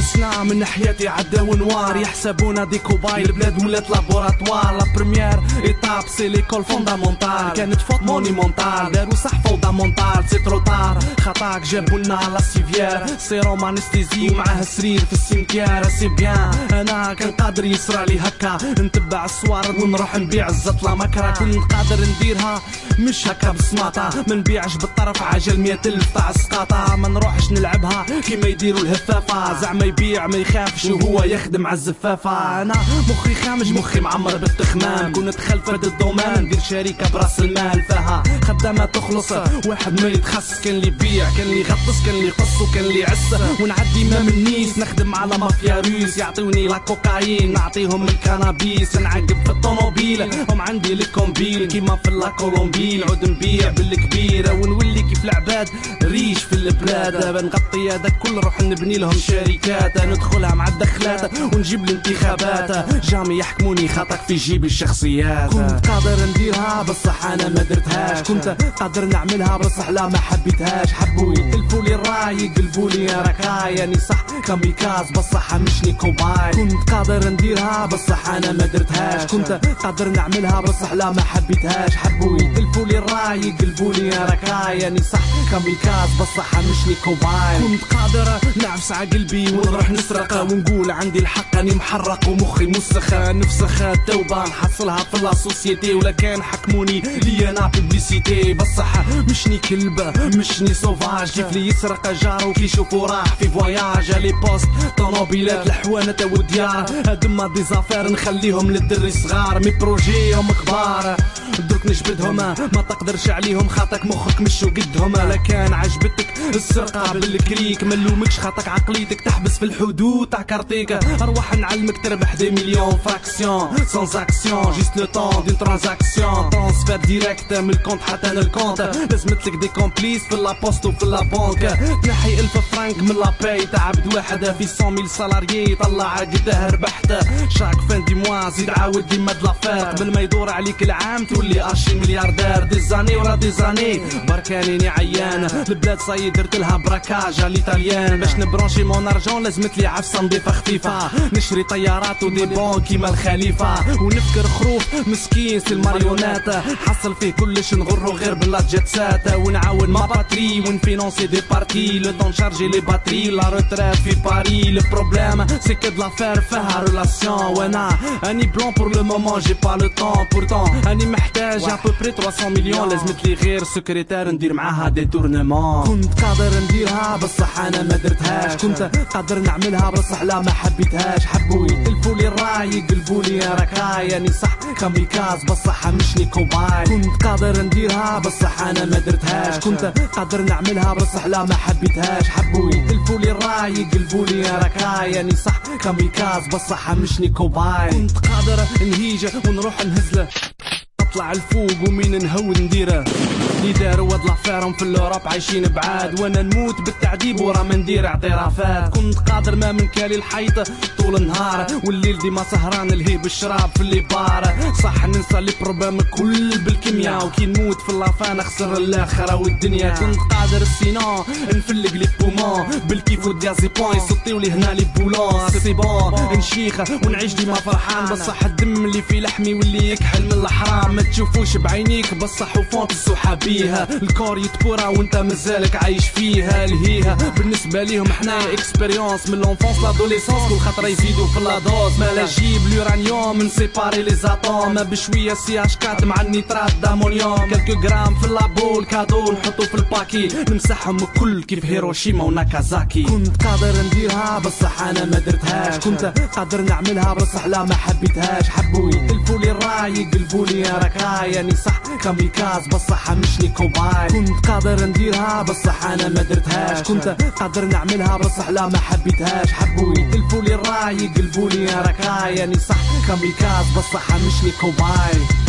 حسنا من حياتي عدا ونوار، يحسبونا دي كوباي، البلاد ولات لابوراتوار. لا بريمير ايتاب سي ليكول فوندامونتال، كانت فوت مونيمونتال، دارو صح فوندامونتال. سي تروطار خطاك جابولنا لا سيفيير، سيروم انستيزي ومعاه سرير في السيمتيار. سي بيان انا كان قادر يصرالي هكا، نتبع الصوارد ونروح نبيع الزطلة مكرا. كنت قادر نديرها مش هكا بسماطة، ما نبيعش بالطرف عجل 100,000 تاع السقاطة. ما نروحش نلعبها كيما يديروا الهفافة، زعما يبيع ما يخافش وهو يخدم عالزفافة. انا مخي خامج مخي معمر بالتخمام، كون دخلت في هاد الدومان ندير شركة براس المال فيها خدامة تخلص واحد ما يتخص. كان اللي يبيع كان اللي يغطس كان اللي يقص وكان اللي يعس، ونعدي ما من نيس نخدم على مافيا روس. يعطيوني لا كوكايين نعطيهم الكنابيس، نعقب في الطوموبيل هم عندي الكومبيل كيما في لا كولومبي. نعود نبيع بالكبيرة ونولي كيف العباد ريش في البلاد. بنغطي هذاك كل روح نبني لهم شركات، ندخلها مع الدخلات ونجيب الانتخابات. جامي يحكموني خاطك في جيب الشخصيات. كنت قادر نديرها بصح انا ما درتهاش، كنت قادر نعملها بصح لا ما حبيتهاش. حبوا يتلفوا لي الراي يقلبوا لي راكاي، يعني صح كاميكاز بصح مشني كوباي. كنت قادر نديرها بصح انا ما درتهاش، كنت قادر نعملها بصح لا ما حبيتهاش. حبوا يتلفوا لي الراي يقلبوا لي راكاي، يعني صح كاميكاز بصح مشني كوباي. كنت قادر نعفس عقلبي ونروح نسرق ونقول عندي الحق اني محرق ومخي مسخ. نفسخ التوبة نحصلها في لا سوسيتي، ولا كان حكموني لي انا بوبليسيتي. بصح مشني كلب مشني سوفاج، كيف لي يسرق جارو كي يشوفو راح في فواياج. لي بوست طونوبيلات الحوانة والديار، هادما دي زافير نخليهم للدري صغار. مي بروجيهم كبار درك نجبدهم، ما تقدرش عليهم خاطك مخك مش قدهم. لا كان عجبتك السرقة بالكريك ملومكش خاطك عقليتك تحبس في الحدود تاع كارتيك. اروح نعلمك تربح دي مليون فاكسيون سانز اكسيون، جيست لو طون دين ترانزاكسيون. ترانسفير ديريكت من الكونت حتى للكونت، لازمتلك دي كومبليس في لابوست وفي لابونك. تنحي 1000 فرانك من لاباي تاع عبد واحد في 100,000 سالاريي طلع قداه ربحت. شاك فان دي موا زيد عاود ديما دلافير، قبل ما يدور عليك العام تولي ارشي ملياردير. دي زاني ورا دي زاني بركانيني عيان، البلاد صاي درت لها براكاج الايطاليان. باش نبرونشي مون ارجون لازمتلي عفسه نضيفه خفيفه، نشري طيارات ودي بون كيما الخليفه. ونفكر خروف مسكين سي الماريونات، حصل فيه كلش نغرو غير بلا جيت سات. ونعاون ما باتري ونفينونسي دي بارتي، لو طون شارجي لي باتري لا روتريت في باري. لو بروبليم سي كو د لافير فيها ريلاسيون، وانا اني بلون بور لو مومون جي با لو طون. بورتون اني محتاج ا بو بري 300 مليون، لازمتلي غير سكرتير ندير معاها دي تورنمون. كنت قادر نديرها بصح انا ما درتهاش، كنت قادر نعملها بصح لا ما حبيتهاش. حبوا يتلفوا لي الراي يقلبوا لي راكاي، يعني صح كاميكاز بصح مشني كوباي. كنت قادر نديرها بصح انا ما درتهاش، كنت قادر نعملها بصح لا ما حبيتهاش. حبوا يتلفوا لي الراي يقلبوا لي راكاي، يعني صح كاميكاز بصح مشني كوباي. كنت قادر نهيج ونروح نهزله نطلع الفوق ومين نهود نديره. اللي داروا هاد لافيرهم في الاوروب عايشين بعاد، وانا نموت بالتعذيب ورا ما ندير اعترافات. كنت قادر ما من كالي الحيط طول النهار، والليل ديما سهران الهيب الشراب في اللي بار. صح ننسى لي بروبليم كل بالكيمياء، وكي نموت في اللافان اخسر الاخره والدنيا. كنت قادر السينون نفلق لي بومون بالكيف والديازيبون، يسطيو لي هنا لي بولون. سي بون نشيخ ونعيش ديما فرحان، بصح الدم اللي في لحمي واللي يكحل من الحرام. ما تشوفوش بعينيك بصح وفونت السحابيها، الكور يتبورا وانت مازالك عايش فيها. الهيها بالنسبه ليهم حنا اكسبيريونس من لونفونس لادوليسونس، كل خطره يزيدوا في لادوز. ما لا جيب اليورانيوم نسيباري لي زاتوم بشويه سي اش 4 مع النيترات دامونيوم. كالكو جرام في اللابو الكادو نحطو في الباكي، نمسحهم الكل كيف هيروشيما وناكازاكي. كنت قادر نديرها بصح انا ما درتهاش، كنت قادر نعملها بصح لا ما حبيتهاش. حبوا يتلفوا لي الراي يقلبوا لي راكاي، يعني صح كاميكاز بصح مشني كوباي. كنت قادر نديرها بصح انا ما درتهاش، كنت قادر نعملها بصح لا ما حبيتهاش. حبوا يتلفوا لي الراي يقلبوا لي راكاي، يعني صح كاميكاز بصح مشني كوباي.